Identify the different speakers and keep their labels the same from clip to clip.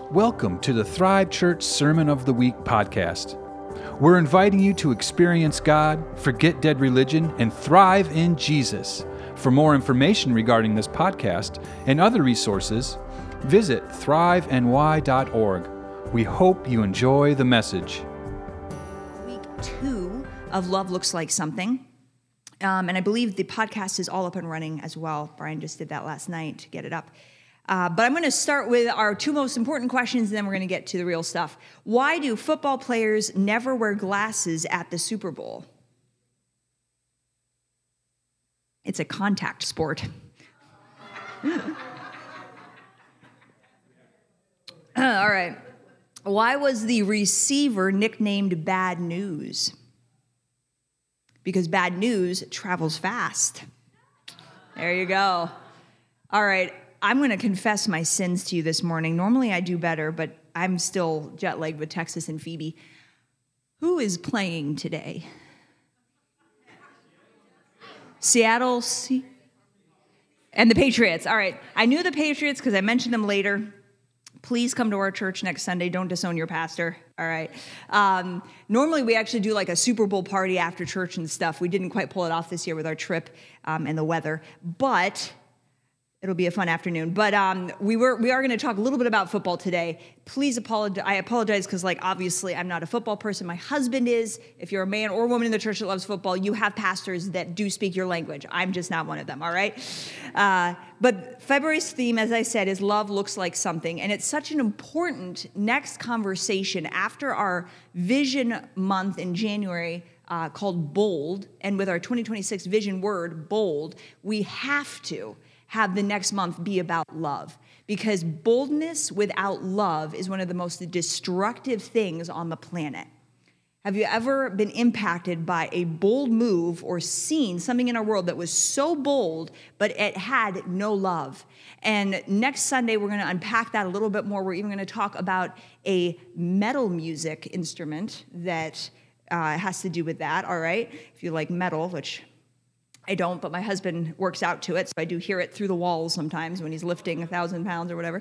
Speaker 1: Welcome to the Thrive Church Sermon of the Week podcast. We're inviting you to experience God, forget dead religion, and thrive in Jesus. For more information regarding this podcast and other resources, visit thriveny.org. We hope you enjoy the message.
Speaker 2: Week 2 of Love Looks Like Something. And I believe the podcast is all up and running as well. Brian just did that last night to get it up. But I'm going to start with our two most important questions, and then we're going to get to the real stuff. Why do football players never wear glasses at the Super Bowl? It's a contact sport. All right. Why was the receiver nicknamed Bad News? Because bad news travels fast. There you go. All right. I'm going to confess my sins to you this morning. Normally I do better, but I'm still jet-lagged with Texas and Phoebe. Who is playing today? Seattle and the Patriots. All right. I knew the Patriots because I mentioned them later. Please come to our church next Sunday. Don't disown your pastor. All right. Normally, we actually do like a Super Bowl party after church and stuff. We didn't quite pull it off this year with our trip and the weather, but it'll be a fun afternoon. But we are going to talk a little bit about football today. Please apologize. I apologize because, obviously, I'm not a football person. My husband is. If you're a man or woman in the church that loves football, you have pastors that do speak your language. I'm just not one of them, all right? But February's theme, as I said, is Love Looks Like Something. And it's such an important next conversation after our Vision Month in January called Bold. And with our 2026 Vision word, Bold, we have to have the next month be about love. Because boldness without love is one of the most destructive things on the planet. Have you ever been impacted by a bold move or seen something in our world that was so bold, but it had no love? And next Sunday, we're going to unpack that a little bit more. We're even going to talk about a metal music instrument that has to do with that, all right? If you like metal, which I don't, but my husband works out to it, so I do hear it through the walls sometimes when he's lifting 1,000 pounds or whatever.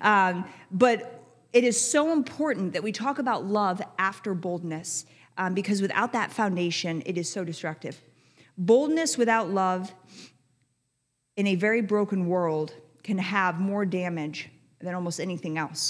Speaker 2: But it is so important that we talk about love after boldness, because without that foundation, it is so destructive. Boldness without love in a very broken world can have more damage than almost anything else.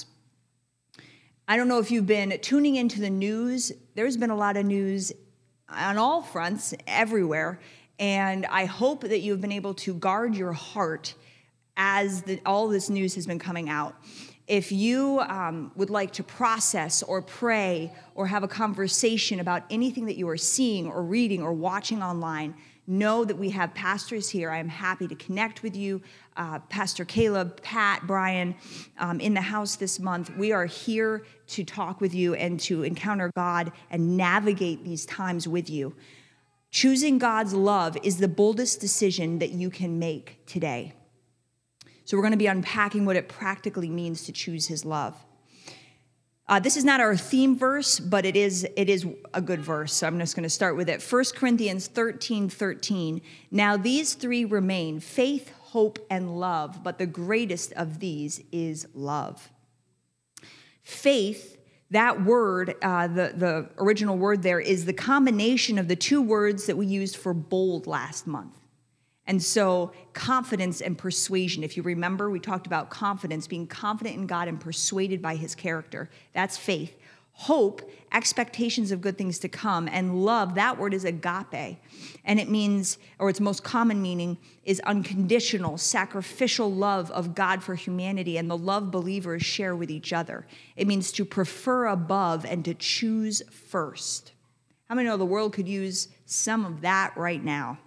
Speaker 2: I don't know if you've been tuning into the news. There's been a lot of news on all fronts, everywhere. And I hope that you have been able to guard your heart as all this news has been coming out. If you would like to process or pray or have a conversation about anything that you are seeing or reading or watching online, know that we have pastors here. I am happy to connect with you. Pastor Caleb, Pat, Brian, in the house this month. We are here to talk with you and to encounter God and navigate these times with you. Choosing God's love is the boldest decision that you can make today. So we're going to be unpacking what it practically means to choose his love. This is not our theme verse, but it is a good verse, so I'm just going to start with it. 1 Corinthians 13:13. Now these three remain, faith, hope, and love, but the greatest of these is love. Faith, that word, the original word there, is the combination of the two words that we used for bold last month. And so confidence and persuasion. If you remember, we talked about confidence, being confident in God and persuaded by his character. That's faith. Hope, expectations of good things to come. And love, that word is agape. And it means, or its most common meaning, is unconditional, sacrificial love of God for humanity and the love believers share with each other. It means to prefer above and to choose first. How many know the world could use some of that right now?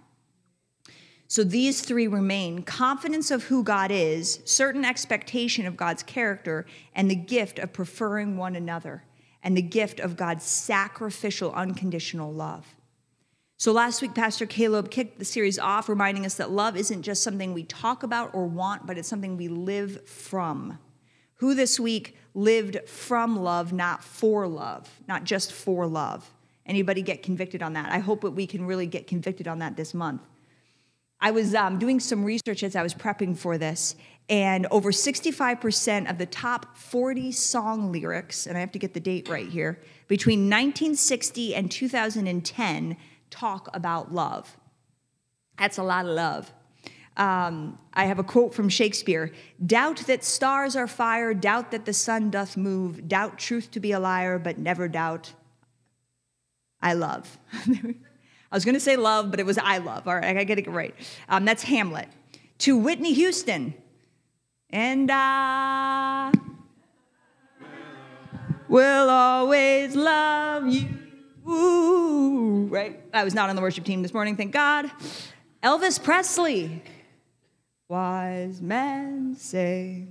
Speaker 2: So these three remain: confidence of who God is, certain expectation of God's character, and the gift of preferring one another, and the gift of God's sacrificial, unconditional love. So last week, Pastor Caleb kicked the series off, reminding us that love isn't just something we talk about or want, but it's something we live from. Who this week lived from love, not for love, not just for love? Anybody get convicted on that? I hope that we can really get convicted on that this month. I was doing some research as I was prepping for this, And over 65% of the top 40 song lyrics, and I have to get the date right here, between 1960 and 2010 talk about love. That's a lot of love. I have a quote from Shakespeare: "Doubt that stars are fire, doubt that the sun doth move, doubt truth to be a liar, but never doubt I love." I was going to say love, but it was I love. All right, I got to get it right. That's Hamlet. To Whitney Houston, and I will always love you. Ooh, right? I was not on the worship team this morning, thank God. Elvis Presley. Wise men say,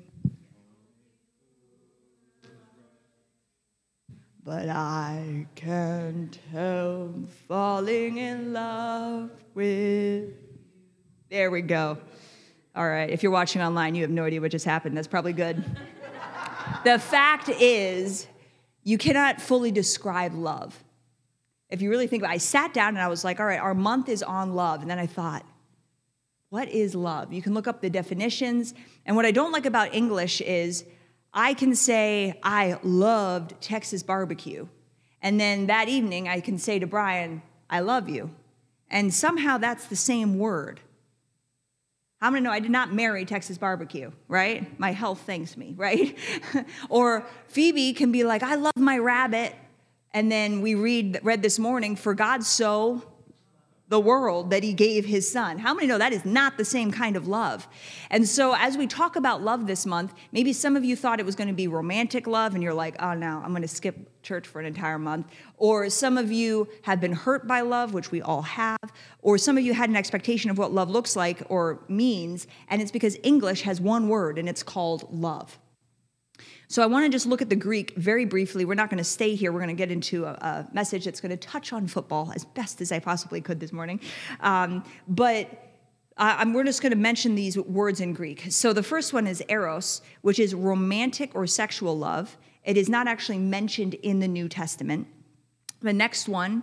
Speaker 2: but I can't help falling in love with. There we go. All right, if you're watching online, you have no idea what just happened. That's probably good. The fact is, you cannot fully describe love. If you really think about it, I sat down and I was like, all right, our month is on love. And then I thought, what is love? You can look up the definitions. And what I don't like about English is I can say, I loved Texas barbecue. And then that evening, I can say to Brian, I love you. And somehow that's the same word. How many know I did not marry Texas barbecue, right? My health thanks me, right? Or Phoebe can be like, I love my rabbit. And then we read this morning, for God so the world that he gave his son. How many know that is not the same kind of love? And so as we talk about love this month, maybe some of you thought it was going to be romantic love, and you're like, oh no, I'm going to skip church for an entire month. Or some of you have been hurt by love, which we all have. Or some of you had an expectation of what love looks like or means, and it's because English has one word, and it's called love. So I want to just look at the Greek very briefly. We're not going to stay here. We're going to get into a message that's going to touch on football as best as I possibly could this morning. We're just going to mention these words in Greek. So the first one is eros, which is romantic or sexual love. It is not actually mentioned in the New Testament. The next one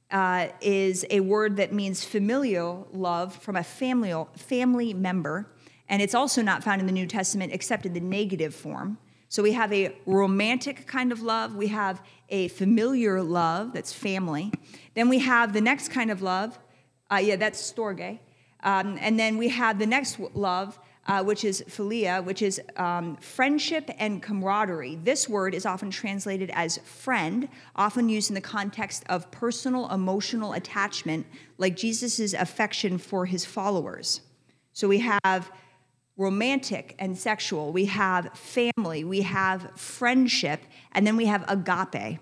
Speaker 2: is a word that means familial love from a family member. And it's also not found in the New Testament except in the negative form. So we have a romantic kind of love. We have a familiar love, that's family. Then we have the next kind of love. That's storge. And then we have the next love, which is philia, which is friendship and camaraderie. This word is often translated as friend, often used in the context of personal emotional attachment, like Jesus' affection for his followers. So we have romantic and sexual, we have family, we have friendship, and then we have agape.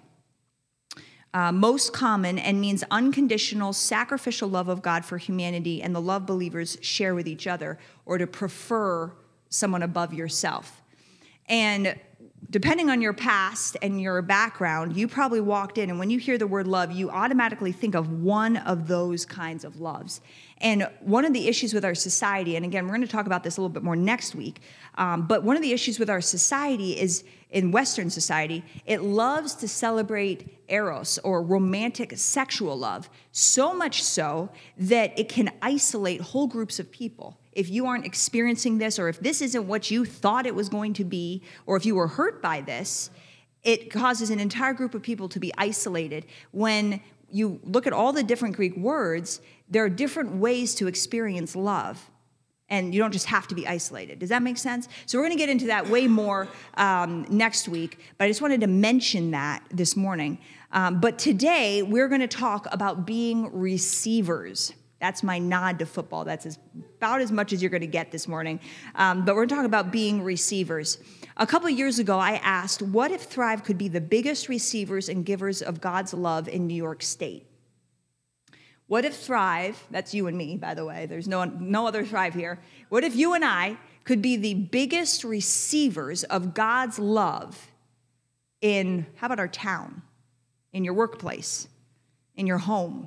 Speaker 2: Most common and means unconditional, sacrificial love of God for humanity and the love believers share with each other, or to prefer someone above yourself. And depending on your past and your background, you probably walked in, and when you hear the word love, you automatically think of one of those kinds of loves. And one of the issues with our society, and again, we're going to talk about this a little bit more next week, but one of the issues with our society is, in Western society, it loves to celebrate eros, or romantic sexual love, so much so that it can isolate whole groups of people. If you aren't experiencing this, or if this isn't what you thought it was going to be, or if you were hurt by this, it causes an entire group of people to be isolated. When you look at all the different Greek words, there are different ways to experience love. And you don't just have to be isolated. Does that make sense? So we're going to get into that way more next week, but I just wanted to mention that this morning. But today, we're going to talk about being receivers. That's my nod to football. That's about as much as you're going to get this morning. But we're going to talk about being receivers. A couple of years ago, I asked, what if Thrive could be the biggest receivers and givers of God's love in New York State? What if Thrive, that's you and me, by the way, there's no other Thrive here. What if you and I could be the biggest receivers of God's love in, how about our town, in your workplace, in your home,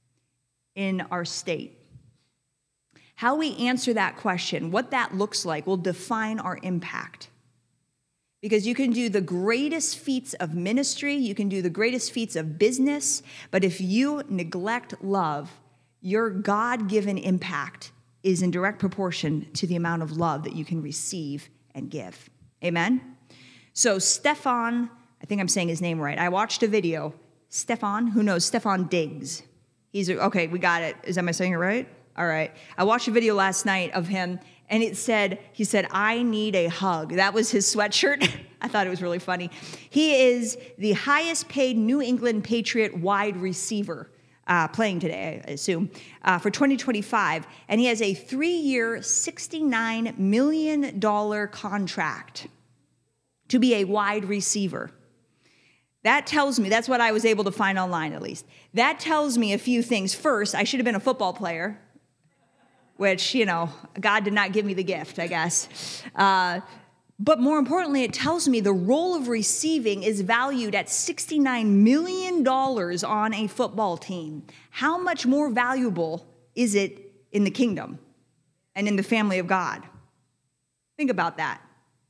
Speaker 2: in our state? How we answer that question, what that looks like, will define our impact. Because you can do the greatest feats of ministry, you can do the greatest feats of business, but if you neglect love, your God-given impact is in direct proportion to the amount of love that you can receive and give. Amen? So Stefan, I think I'm saying his name right. I watched a video. Stefan, who knows? Stefan Diggs. Okay, we got it. Am I saying it right? All right. I watched a video last night of him, and he said, I need a hug. That was his sweatshirt. I thought it was really funny. He is the highest paid New England Patriot wide receiver playing today, I assume, for 2025. And he has a 3-year, $69 million contract to be a wide receiver. That tells me, that's what I was able to find online at least. That tells me a few things. First, I should have been a football player, which, God did not give me the gift, I guess. But more importantly, it tells me the role of receiving is valued at $69 million on a football team. How much more valuable is it in the kingdom and in the family of God? Think about that.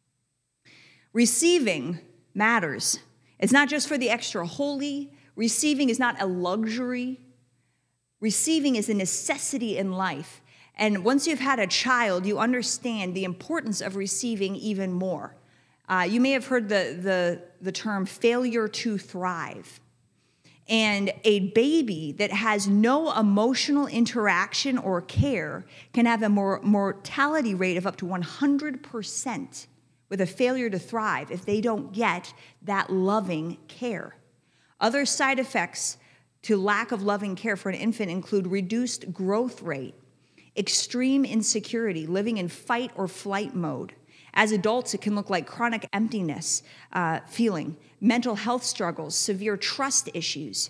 Speaker 2: Receiving matters. It's not just for the extra holy. Receiving is not a luxury. Receiving is a necessity in life. And once you've had a child, you understand the importance of receiving even more. You may have heard the term failure to thrive. And a baby that has no emotional interaction or care can have a mortality rate of up to 100% with a failure to thrive if they don't get that loving care. Other side effects to lack of loving care for an infant include reduced growth rate, extreme insecurity, living in fight or flight mode. As adults, it can look like chronic emptiness feeling, mental health struggles, severe trust issues.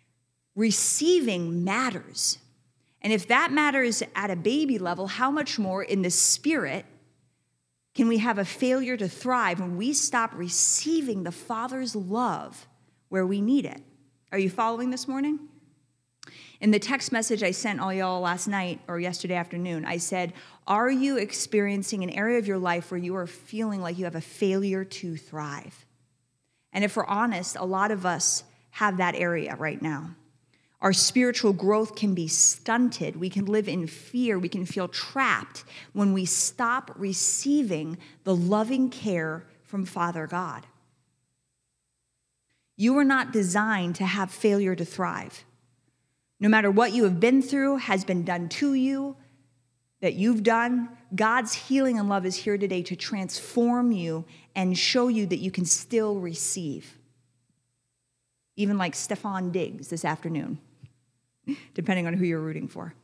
Speaker 2: Receiving matters. And if that matters at a baby level, how much more in the spirit can we have a failure to thrive when we stop receiving the Father's love where we need it? Are you following this morning? In the text message I sent all y'all last night or yesterday afternoon, I said, are you experiencing an area of your life where you are feeling like you have a failure to thrive? And if we're honest, a lot of us have that area right now. Our spiritual growth can be stunted. We can live in fear. We can feel trapped when we stop receiving the loving care from Father God. You are not designed to have failure to thrive. No matter what you have been through, has been done to you, that you've done, God's healing and love is here today to transform you and show you that you can still receive. Even like Stefan Diggs this afternoon, depending on who you're rooting for.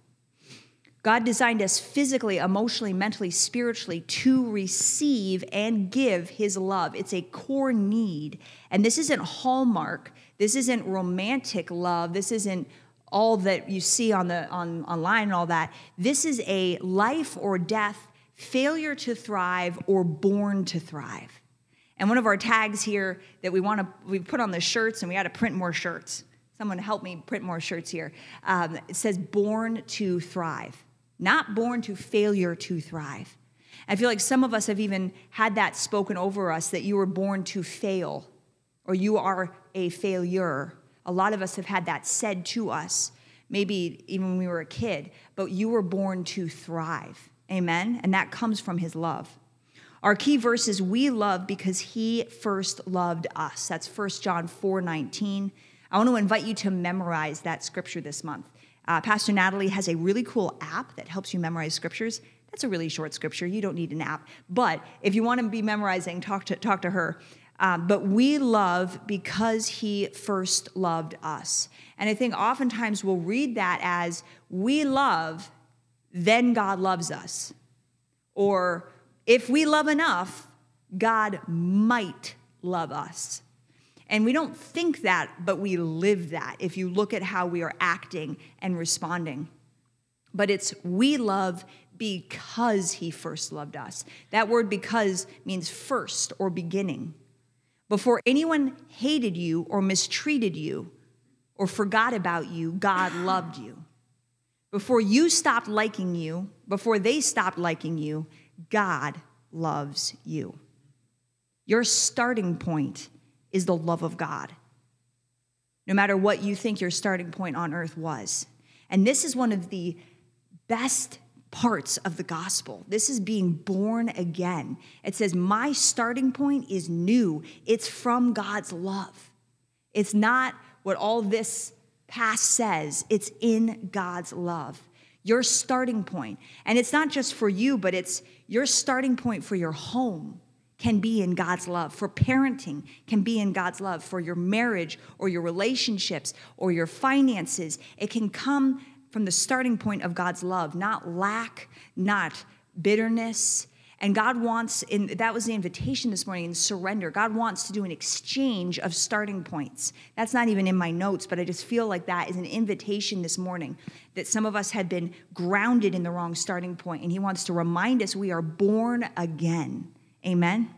Speaker 2: God designed us physically, emotionally, mentally, spiritually to receive and give his love. It's a core need. And this isn't Hallmark. This isn't romantic love. This isn't all that you see online and all that. This is a life or death, failure to thrive, or born to thrive. And one of our tags here that we put on the shirts, and we got to print more shirts. Someone help me print more shirts here. It says born to thrive, not born to failure to thrive. I feel like some of us have even had that spoken over us, that you were born to fail, or you are a failure. A lot of us have had that said to us, maybe even when we were a kid, but you were born to thrive. Amen? And that comes from his love. Our key verse is, we love because he first loved us. That's 1 John 4:19. I want to invite you to memorize that scripture this month. Pastor Natalie has a really cool app that helps you memorize scriptures. That's a really short scripture. You don't need an app. But if you want to be memorizing, talk to her. But we love because he first loved us. And I think oftentimes we'll read that as, we love, then God loves us. Or if we love enough, God might love us. And we don't think that, but we live that if you look at how we are acting and responding. But it's, we love because he first loved us. That word because means first or beginning. Before anyone hated you or mistreated you or forgot about you, God loved you. Before you stopped liking you, before they stopped liking you, God loves you. Your starting point is the love of God, no matter what you think your starting point on earth was. And this is one of the best parts of the gospel. This is being born again. It says, my starting point is new. It's from God's love. It's not what all this past says. It's in God's love. Your starting point. And it's not just for you, but it's your starting point for your home can be in God's love. For parenting can be in God's love. For your marriage or your relationships or your finances, it can come from the starting point of God's love, not lack, not bitterness. And God wants, that was the invitation this morning, in surrender. God wants to do an exchange of starting points. That's not even in my notes, but I just feel like that is an invitation this morning, that some of us had been grounded in the wrong starting point, and he wants to remind us we are born again. Amen?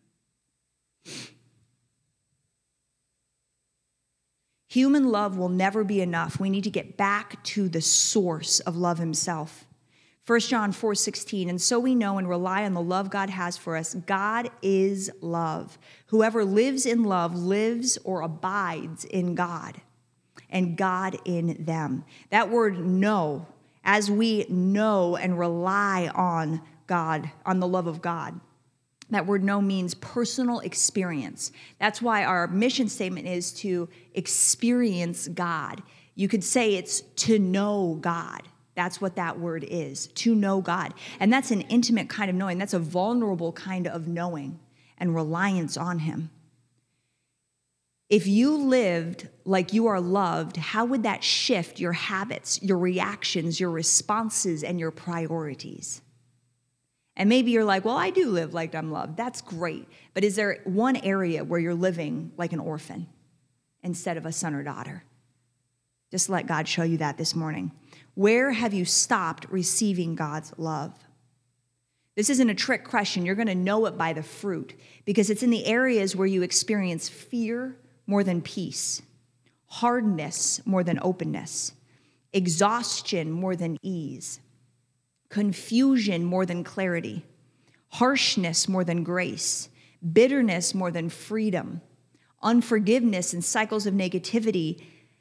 Speaker 2: Human love will never be enough. We need to get back to the source of love himself. 1 John 4:16, and so we know and rely on the love God has for us. God is love. Whoever lives in love lives or abides in God, and God in them. That word know, as we know and rely on God, on the love of God, that word know means personal experience. That's why our mission statement is to experience God. You could say it's to know God. That's what that word is, to know God. And that's an intimate kind of knowing. That's a vulnerable kind of knowing and reliance on him. If you lived like you are loved, how would that shift your habits, your reactions, your responses, and your priorities? And maybe you're like, well, I do live like I'm loved. That's great. But is there one area where you're living like an orphan instead of a son or daughter? Just let God show you that this morning. Where have you stopped receiving God's love? This isn't a trick question. You're going to know it by the fruit, because it's in the areas where you experience fear more than peace, hardness more than openness, exhaustion more than ease, confusion more than clarity, harshness more than grace, bitterness more than freedom, unforgiveness and cycles of negativity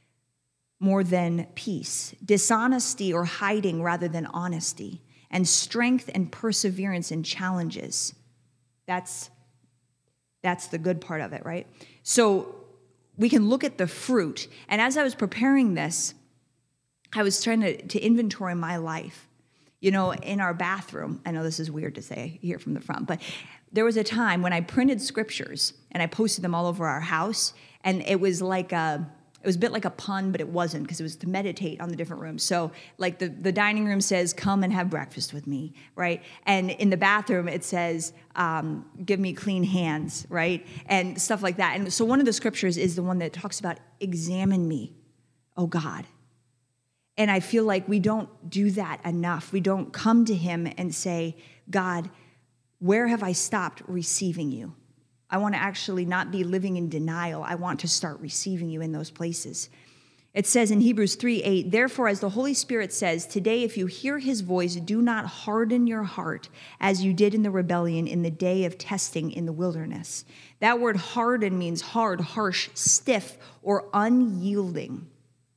Speaker 2: more than peace, dishonesty or hiding rather than honesty, and strength and perseverance in challenges. That's the good part of it, right? So we can look at the fruit. And as I was preparing this, I was trying to inventory my life. You know, in our bathroom, I know this is weird to say here from the front, but there was a time when I printed scriptures and I posted them all over our house, and it was a bit like a pun, but it wasn't, because it was to meditate on the different rooms. So like the dining room says, come and have breakfast with me, right? And in the bathroom, it says, give me clean hands, right? And stuff like that. And so one of the scriptures is the one that talks about, examine me, oh God. And I feel like we don't do that enough. We don't come to him and say, God, where have I stopped receiving you? I want to actually not be living in denial. I want to start receiving you in those places. It says in Hebrews 3:8, therefore, as the Holy Spirit says, today, if you hear his voice, do not harden your heart as you did in the rebellion in the day of testing in the wilderness. That word harden means hard, harsh, stiff, or unyielding.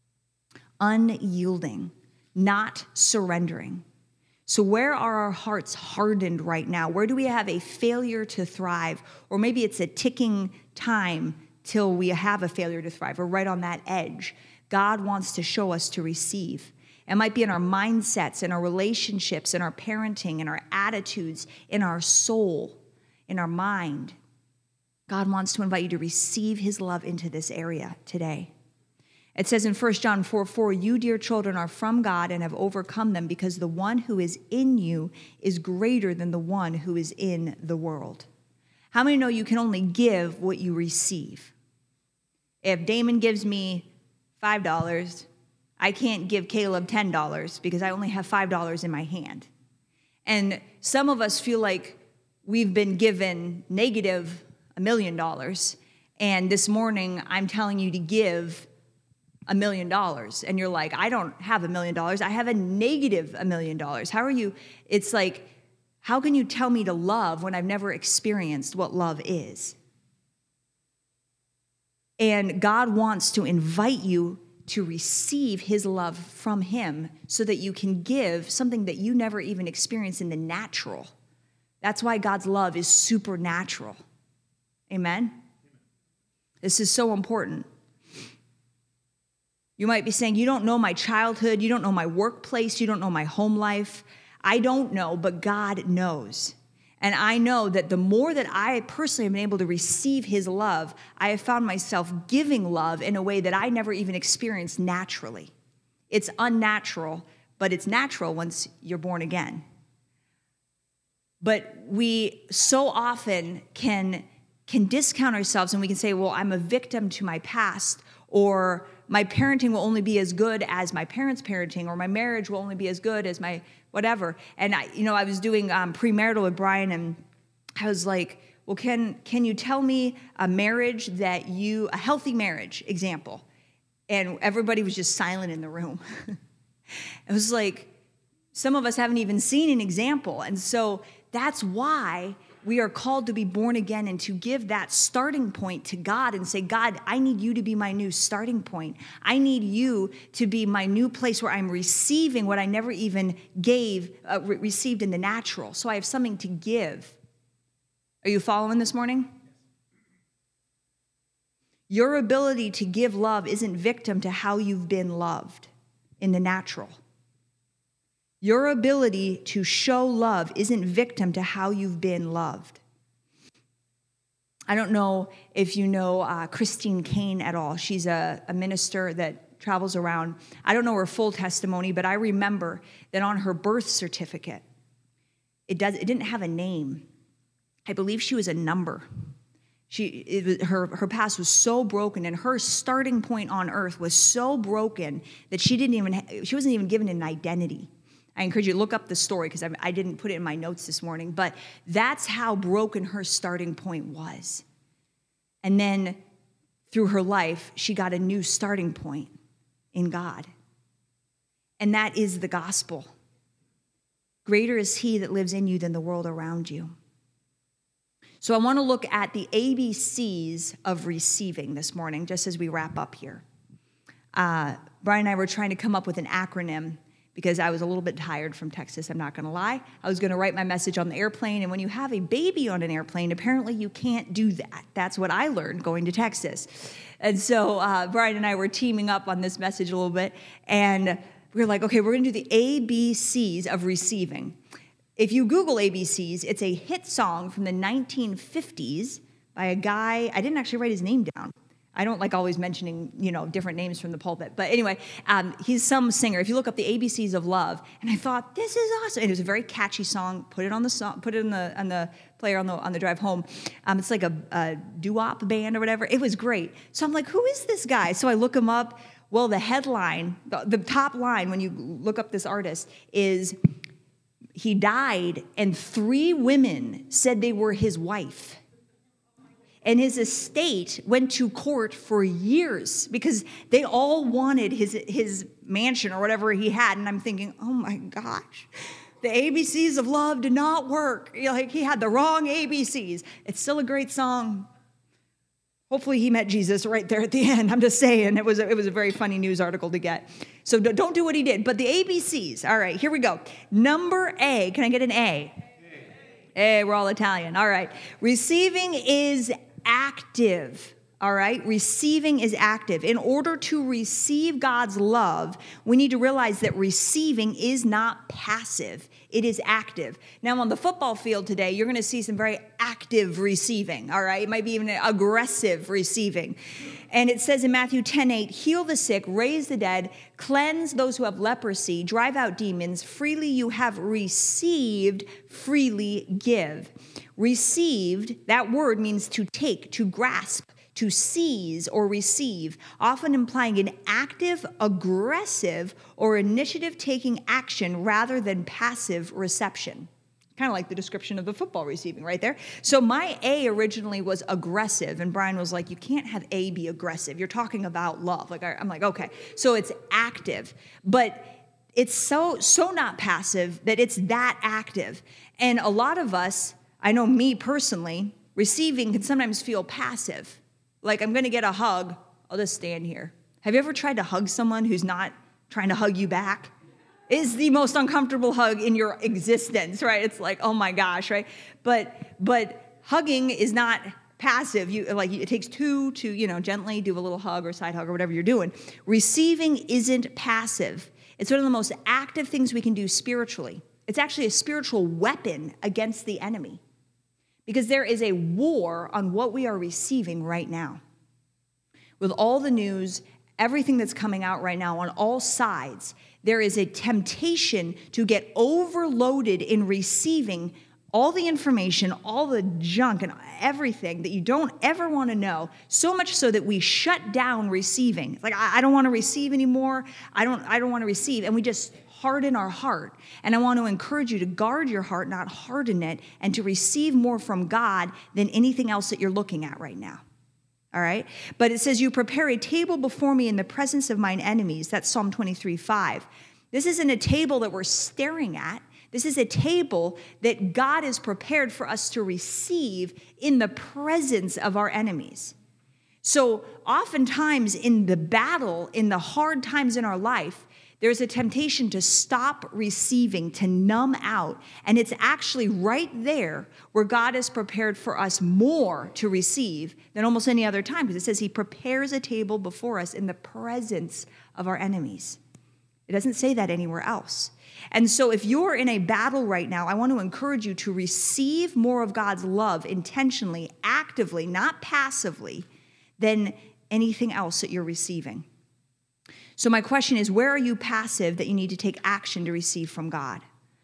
Speaker 2: Unyielding, not surrendering. So where are our hearts hardened right now? Where do we have a failure to thrive? Or maybe it's a ticking time till we have a failure to thrive. We're right on that edge. God wants to show us to receive. It might be in our mindsets, in our relationships, in our parenting, in our attitudes, in our soul, in our mind. God wants to invite you to receive his love into this area today. It says in 1 John 4:4, you, dear children, are from God and have overcome them, because the one who is in you is greater than the one who is in the world. How many know you can only give what you receive? If Damon gives me $5, I can't give Caleb $10 because I only have $5 in my hand. And some of us feel like we've been given negative $1 million. And this morning, I'm telling you to give $1 million, and you're like, I don't have $1 million. I have a negative $1 million. How are you? It's like, how can you tell me to love when I've never experienced what love is? And God wants to invite you to receive his love from him so that you can give something that you never even experienced in the natural. That's why God's love is supernatural. Amen? This is so important. You might be saying, you don't know my childhood, you don't know my workplace, you don't know my home life. I don't know, but God knows. And I know that the more that I personally have been able to receive his love, I have found myself giving love in a way that I never even experienced naturally. It's unnatural, but it's natural once you're born again. But we so often can discount ourselves, and we can say, well, I'm a victim to my past, or my parenting will only be as good as my parents' parenting, or my marriage will only be as good as my whatever. And I was doing premarital with Brian, and I was like, well, can you tell me a healthy marriage example? And everybody was just silent in the room. It was like, some of us haven't even seen an example. And so that's why we are called to be born again and to give that starting point to God and say, God, I need you to be my new starting point. I need you to be my new place where I'm receiving what I never even received in the natural. So I have something to give. Are you following this morning? Your ability to give love isn't victim to how you've been loved in the natural. Your ability to show love isn't victim to how you've been loved. I don't know if you know Christine Kane at all. She's a minister that travels around. I don't know her full testimony, but I remember that on her birth certificate, it didn't have a name. I believe she was a number. Her past was so broken, and her starting point on earth was so broken that she wasn't even given an identity. I encourage you to look up the story because I didn't put it in my notes this morning, but that's how broken her starting point was. And then through her life, she got a new starting point in God. And that is the gospel. Greater is he that lives in you than the world around you. So I want to look at the ABCs of receiving this morning, just as we wrap up here. Brian and I were trying to come up with an acronym because I was a little bit tired from Texas, I'm not going to lie. I was going to write my message on the airplane, and when you have a baby on an airplane, apparently you can't do that. That's what I learned going to Texas. And so Brian and I were teaming up on this message a little bit, and we were like, okay, we're going to do the ABCs of receiving. If you Google ABCs, it's a hit song from the 1950s by a guy, I didn't actually write his name down. I don't like always mentioning, different names from the pulpit. But anyway, he's some singer. If you look up the ABCs of Love, and I thought, this is awesome. And it was a very catchy song. Put it on the player on the drive home. It's like a doo-wop band or whatever. It was great. So I'm like, who is this guy? So I look him up. Well, the headline, the top line when you look up this artist is, he died and 3 women said they were his wife. And his estate went to court for years because they all wanted his mansion or whatever he had. And I'm thinking, oh my gosh, the ABCs of love did not work. He had the wrong ABCs. It's still a great song. Hopefully he met Jesus right there at the end. I'm just saying, it was a very funny news article to get. So don't do what he did. But the ABCs, all right, here we go. Number A, can I get an A? A, we're all Italian. All right. Receiving is active. All right? Receiving is active. In order to receive God's love, we need to realize that receiving is not passive. It is active. Now, on the football field today, you're going to see some very active receiving. All right? It might be even aggressive receiving. And it says in Matthew 10:8, heal the sick, raise the dead, cleanse those who have leprosy, drive out demons. Freely you have received, freely give. Received, that word means to take, to grasp, to seize or receive, often implying an active, aggressive, or initiative-taking action rather than passive reception. Kind of like the description of the football receiving right there. So my A originally was aggressive, and Brian was like, you can't have A be aggressive. You're talking about love. I'm like, okay. So it's active, but it's so not passive that it's that active. And a lot of us, I know me personally, receiving can sometimes feel passive. Like, I'm going to get a hug, I'll just stand here. Have you ever tried to hug someone who's not trying to hug you back? It's the most uncomfortable hug in your existence, right? It's like, oh my gosh, right? But hugging is not passive. It takes two to, gently do a little hug or side hug or whatever you're doing. Receiving isn't passive. It's one of the most active things we can do spiritually. It's actually a spiritual weapon against the enemy, because there is a war on what we are receiving right now. With all the news, everything that's coming out right now on all sides, there is a temptation to get overloaded in receiving all the information, all the junk and everything that you don't ever want to know, so much so that we shut down receiving. It's like, I don't want to receive anymore. I don't want to receive. And we just harden our heart. And I want to encourage you to guard your heart, not harden it, and to receive more from God than anything else that you're looking at right now. All right? But it says, you prepare a table before me in the presence of mine enemies. That's Psalm 23:5. This isn't a table that we're staring at. This is a table that God has prepared for us to receive in the presence of our enemies. So oftentimes in the battle, in the hard times in our life, there's a temptation to stop receiving, to numb out. And it's actually right there where God has prepared for us more to receive than almost any other time. Because it says he prepares a table before us in the presence of our enemies. It doesn't say that anywhere else. And so if you're in a battle right now, I want to encourage you to receive more of God's love intentionally, actively, not passively, than anything else that you're receiving. So my question is, where are you passive that you need to take action to receive from God?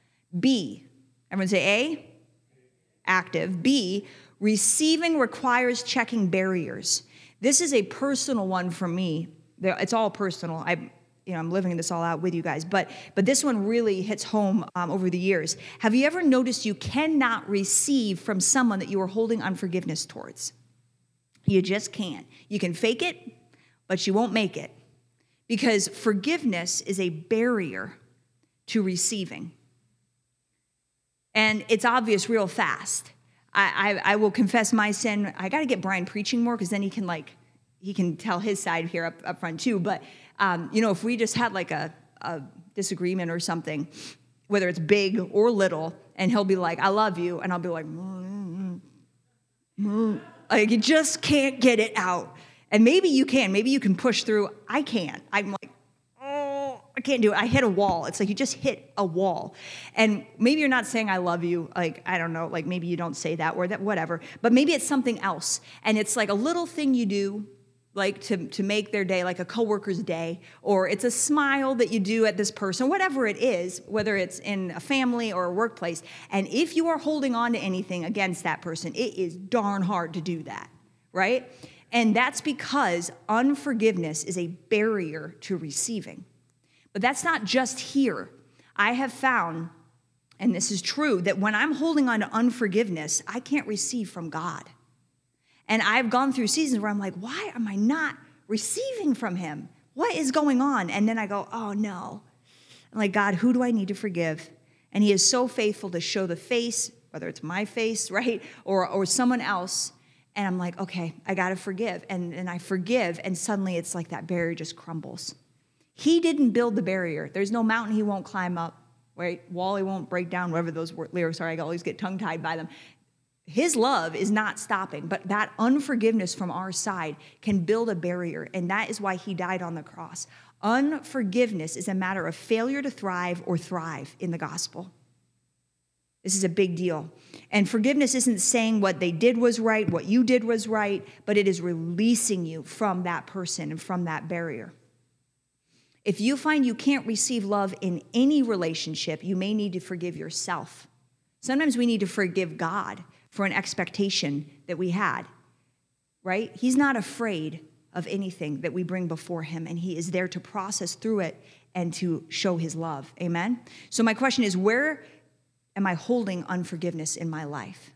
Speaker 2: B, everyone say A, active. B, receiving requires checking barriers. This is a personal one for me. It's all personal. I'm living this all out with you guys, but this one really hits home over the years. Have you ever noticed you cannot receive from someone that you are holding unforgiveness towards? You just can't. You can fake it, but you won't make it. Because forgiveness is a barrier to receiving. And it's obvious real fast. I will confess my sin. I got to get Brian preaching more, because then he can tell his side here up front too. But, if we just had like a disagreement or something, whether it's big or little, and he'll be like, I love you. And I'll be like, like, you just can't get it out. And maybe you can. Maybe you can push through. I can't. I'm like, oh, I can't do it. I hit a wall. It's like you just hit a wall. And maybe you're not saying I love you. Like, I don't know. Like, maybe you don't say that word, whatever. But maybe it's something else. And it's like a little thing you do, like to make their day, like a coworker's day. Or it's a smile that you do at this person, whatever it is, whether it's in a family or a workplace. And if you are holding on to anything against that person, it is darn hard to do that, right? And that's because unforgiveness is a barrier to receiving. But that's not just here. I have found, and this is true, that when I'm holding on to unforgiveness, I can't receive from God. And I've gone through seasons where I'm like, why am I not receiving from him? What is going on? And then I go, oh no. I'm like, God, who do I need to forgive? And he is so faithful to show the face, whether it's my face, right? Or someone else. And I'm like, okay, I got to forgive. And I forgive, and suddenly it's like that barrier just crumbles. He didn't build the barrier. There's no mountain he won't climb up, right? Wall he won't break down, whatever those lyrics are. I always get tongue-tied by them. His love is not stopping, but that unforgiveness from our side can build a barrier, and that is why he died on the cross. Unforgiveness is a matter of failure to thrive or thrive in the gospel. This is a big deal. And forgiveness isn't saying what they did was right, what you did was right, but it is releasing you from that person and from that barrier. If you find you can't receive love in any relationship, you may need to forgive yourself. Sometimes we need to forgive God for an expectation that we had, right? He's not afraid of anything that we bring before him, and he is there to process through it and to show his love. Amen? So my question is, where am I holding unforgiveness in my life?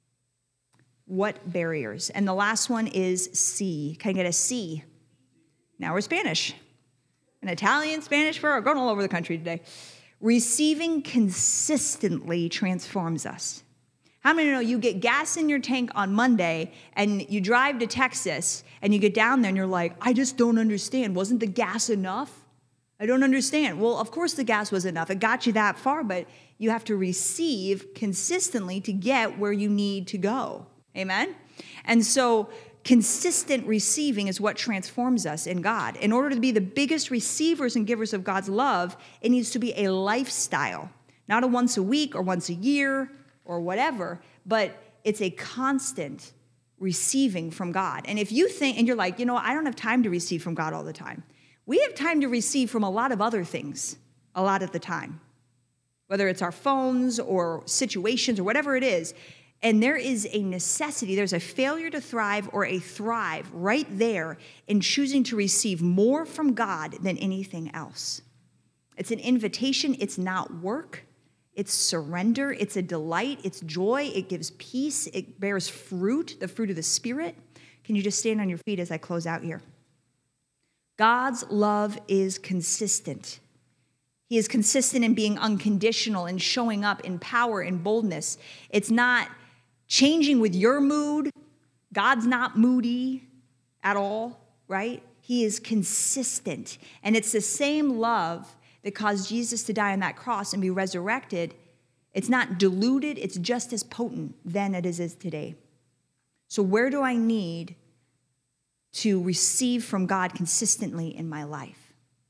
Speaker 2: What barriers? And the last one is C. Can I get a C? Now we're Spanish. An Italian, Spanish, we're going all over the country today. Receiving consistently transforms us. How many know you get gas in your tank on Monday and you drive to Texas and you get down there and you're like, I just don't understand. Wasn't the gas enough? I don't understand. Well, of course the gas was enough. It got you that far, but you have to receive consistently to get where you need to go. Amen? And so consistent receiving is what transforms us in God. In order to be the biggest receivers and givers of God's love, it needs to be a lifestyle, not a once a week or once a year or whatever, but it's a constant receiving from God. And if you think, and you're like, I don't have time to receive from God all the time. We have time to receive from a lot of other things a lot of the time, whether it's our phones or situations or whatever it is. And there is a necessity, there's a failure to thrive or a thrive right there in choosing to receive more from God than anything else. It's an invitation, it's not work. It's surrender, it's a delight, it's joy, it gives peace, it bears fruit, the fruit of the Spirit. Can you just stand on your feet as I close out here? God's love is consistent. He is consistent in being unconditional and showing up in power and boldness. It's not changing with your mood. God's not moody at all, right? He is consistent. And it's the same love that caused Jesus to die on that cross and be resurrected. It's not diluted. It's just as potent then as it is today. So where do I need to receive from God consistently in my life?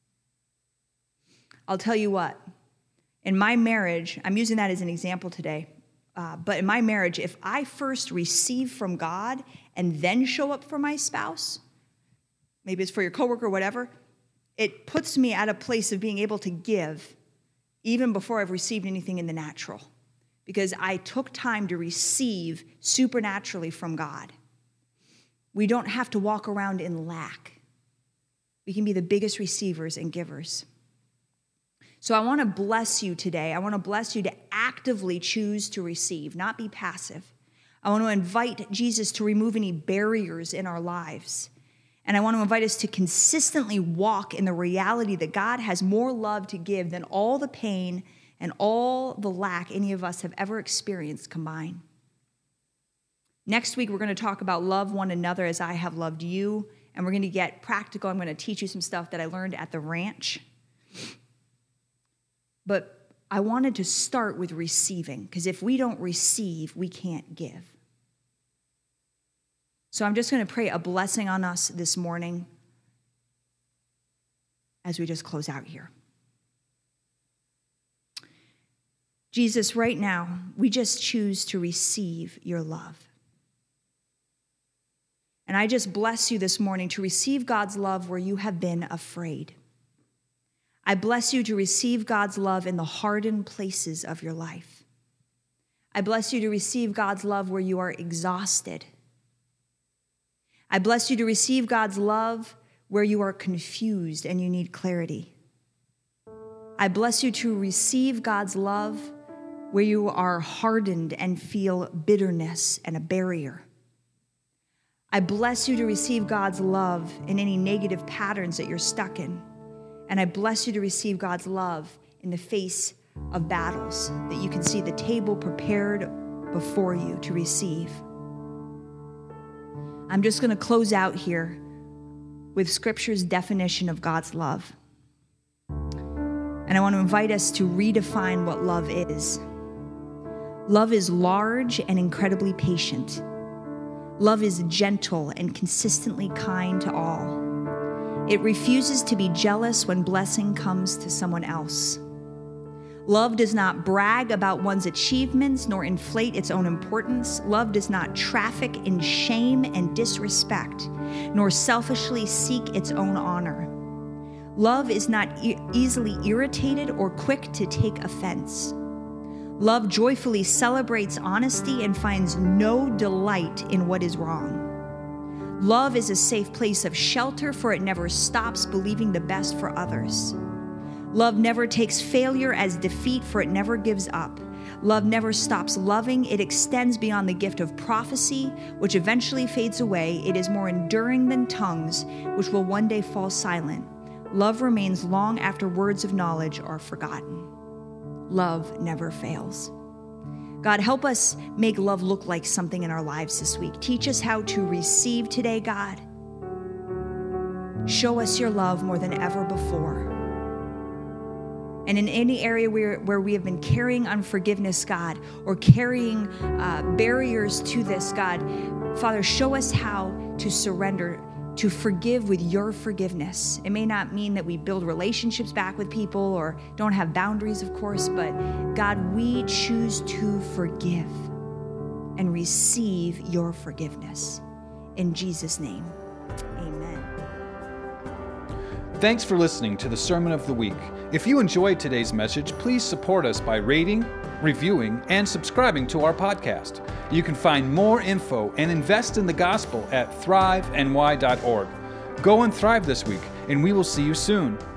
Speaker 2: I'll tell you what. In my marriage, I'm using that as an example today, but in my marriage, if I first receive from God and then show up for my spouse, maybe it's for your coworker or whatever, it puts me at a place of being able to give even before I've received anything in the natural, because I took time to receive supernaturally from God. We don't have to walk around in lack. We can be the biggest receivers and givers. So I want to bless you today. I want to bless you to actively choose to receive, not be passive. I want to invite Jesus to remove any barriers in our lives. And I want to invite us to consistently walk in the reality that God has more love to give than all the pain and all the lack any of us have ever experienced combined. Next week, we're going to talk about love one another as I have loved you. And we're going to get practical. I'm going to teach you some stuff that I learned at the ranch. But I wanted to start with receiving, because if we don't receive, we can't give. So I'm just going to pray a blessing on us this morning as we just close out here. Jesus, right now, we just choose to receive your love. And I just bless you this morning to receive God's love where you have been afraid. I bless you to receive God's love in the hardened places of your life. I bless you to receive God's love where you are exhausted. I bless you to receive God's love where you are confused and you need clarity. I bless you to receive God's love where you are hardened and feel bitterness and a barrier. I bless you to receive God's love in any negative patterns that you're stuck in. And I bless you to receive God's love in the face of battles, that you can see the table prepared before you to receive. I'm just going to close out here with Scripture's definition of God's love. And I want to invite us to redefine what love is. Love is large and incredibly patient. Love is gentle and consistently kind to all. It refuses to be jealous when blessing comes to someone else. Love does not brag about one's achievements nor inflate its own importance. Love does not traffic in shame and disrespect, nor selfishly seek its own honor. Love is not easily irritated or quick to take offense. Love joyfully celebrates honesty and finds no delight in what is wrong. Love is a safe place of shelter, for it never stops believing the best for others. Love never takes failure as defeat, for it never gives up. Love never stops loving. It extends beyond the gift of prophecy, which eventually fades away. It is more enduring than tongues, which will one day fall silent. Love remains long after words of knowledge are forgotten. Love never fails. God, help us make love look like something in our lives this week. Teach us how to receive today, God. Show us your love more than ever before. And in any area where we have been carrying unforgiveness, God, or carrying barriers to this, God, Father, show us how to surrender, to forgive with your forgiveness. It may not mean that we build relationships back with people or don't have boundaries, of course, but God, we choose to forgive and receive your forgiveness. In Jesus' name, amen.
Speaker 1: Thanks for listening to the Sermon of the Week. If you enjoyed today's message, please support us by rating, reviewing, and subscribing to our podcast. You can find more info and invest in the gospel at thriveny.org. Go and thrive this week, and we will see you soon.